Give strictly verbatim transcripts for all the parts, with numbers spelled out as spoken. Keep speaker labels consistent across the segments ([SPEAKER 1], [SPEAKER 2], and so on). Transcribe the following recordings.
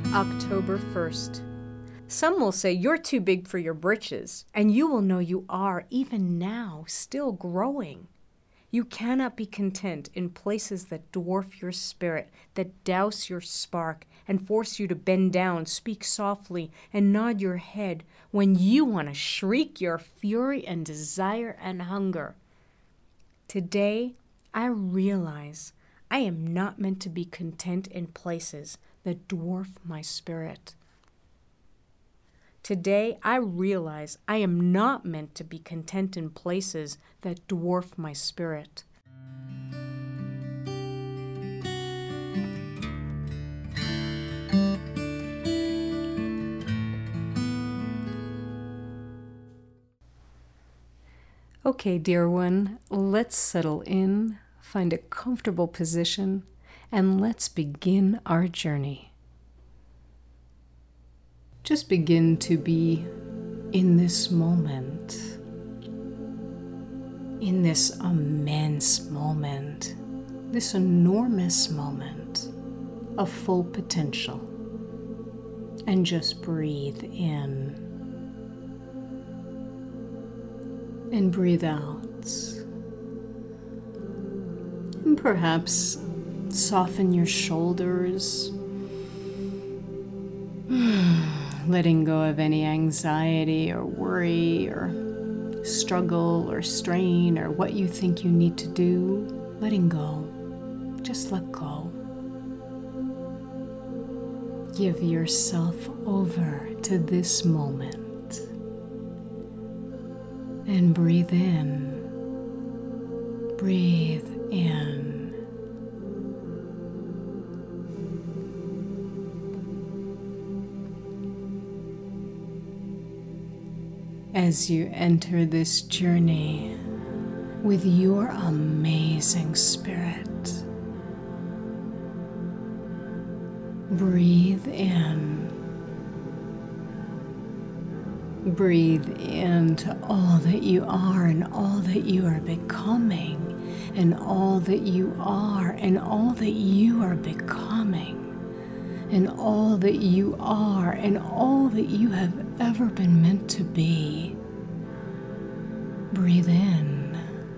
[SPEAKER 1] October first. Some will say you're too big for your britches, and you will know you are, even now, still growing. You cannot be content in places that dwarf your spirit, that douse your spark, and force you to bend down, speak softly, and nod your head when you want to shriek your fury and desire and hunger. Today, I realize I am not meant to be content in places that dwarf my spirit. Today, I realize I am not meant to be content in places that dwarf my spirit. Okay, dear one, let's settle in, find a comfortable position, and let's begin our journey. Just begin to be in this moment, in this immense moment, this enormous moment of full potential, and just breathe in and breathe out, and perhaps soften your shoulders, letting go of any anxiety or worry or struggle or strain or what you think you need to do. Letting go. Just let go. Give yourself over to this moment and breathe in. Breathe in. As you enter this journey with your amazing spirit, breathe in. Breathe into all that you are and all that you are becoming, and all that you are and all that you are becoming, and all that you are and all that you have ever been meant to be. Breathe in,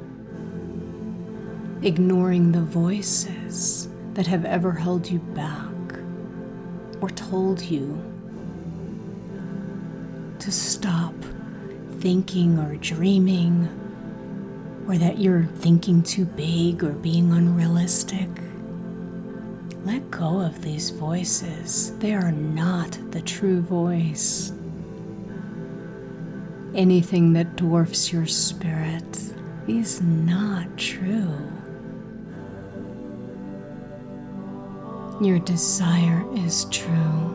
[SPEAKER 1] ignoring the voices that have ever held you back or told you to stop thinking or dreaming, or that you're thinking too big or being unrealistic. Let go of these voices. They are not the true voice. Anything that dwarfs your spirit is not true. Your desire is true.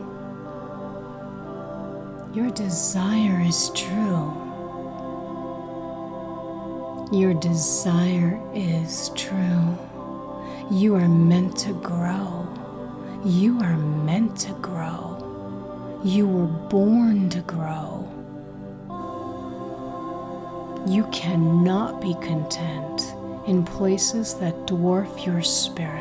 [SPEAKER 1] Your desire is true. Your desire is true. You are meant to grow. You are meant to grow. You were born to grow. You cannot be content in places that dwarf your spirit.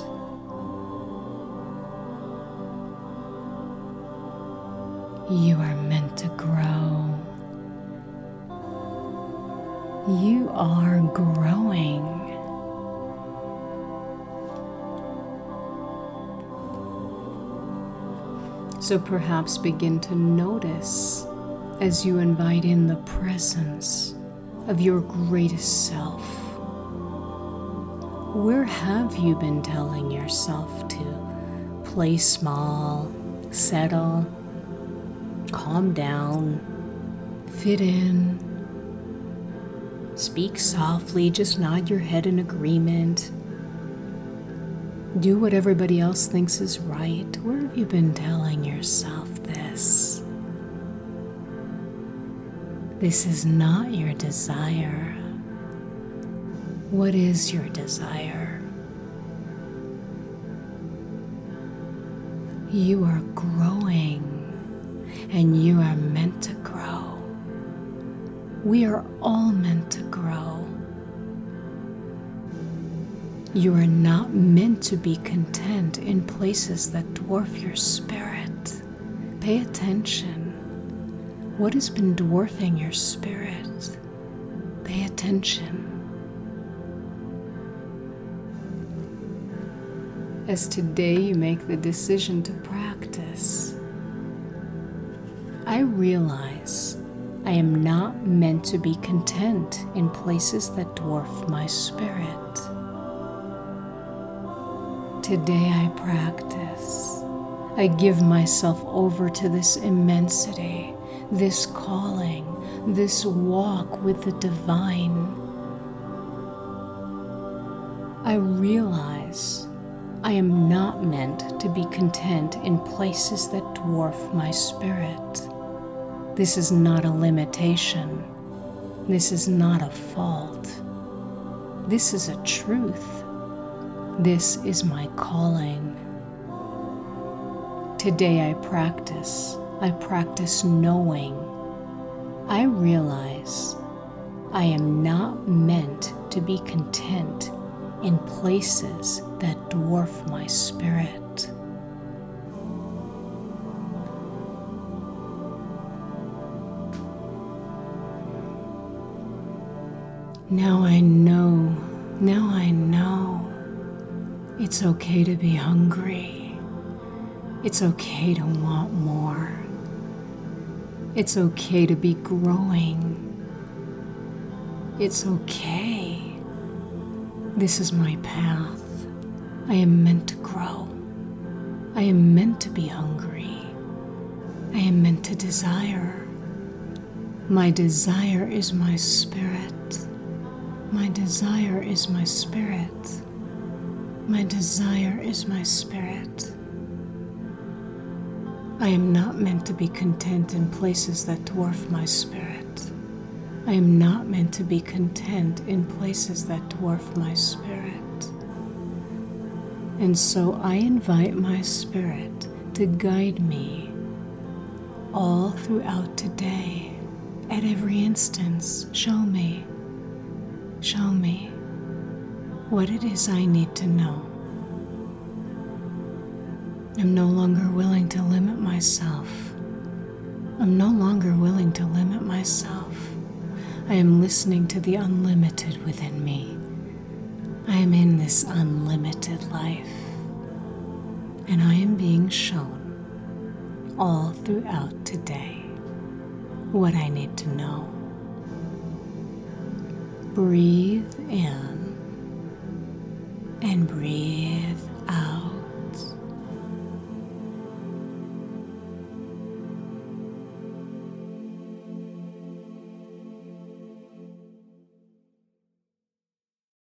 [SPEAKER 1] You are meant to grow. You are growing. So perhaps begin to notice as you invite in the presence of your greatest self. Where have you been telling yourself to play small, settle, calm down, fit in, speak softly, just nod your head in agreement, do what everybody else thinks is right? Where have you been telling yourself this? This is not your desire. What is your desire? You are growing, and you are meant to grow. We are all meant to grow. You are not meant to be content in places that dwarf your spirit. Pay attention. What has been dwarfing your spirit? Pay attention. As today you make the decision to practice, I realize I am not meant to be content in places that dwarf my spirit. Today I practice. I give myself over to this immensity, this calling, this walk with the divine. I realize I am not meant to be content in places that dwarf my spirit. This is not a limitation. This is not a fault. This is a truth. This is my calling. Today I practice. I practice knowing. I realize I am not meant to be content in places that dwarf my spirit. Now I know, now I know, it's okay to be hungry. It's okay to want more. It's okay to be growing. It's okay. This is my path. I am meant to grow. I am meant to be hungry. I am meant to desire. My desire is my spirit. My desire is my spirit. My desire is my spirit. I am not meant to be content in places that dwarf my spirit. I am not meant to be content in places that dwarf my spirit. And so I invite my spirit to guide me all throughout today, at every instance. Show me, show me what it is I need to know. I'm no longer willing to limit myself. I'm no longer willing to limit myself. I am listening to the unlimited within me. I am in this unlimited life, and I am being shown all throughout today what I need to know. Breathe in and breathe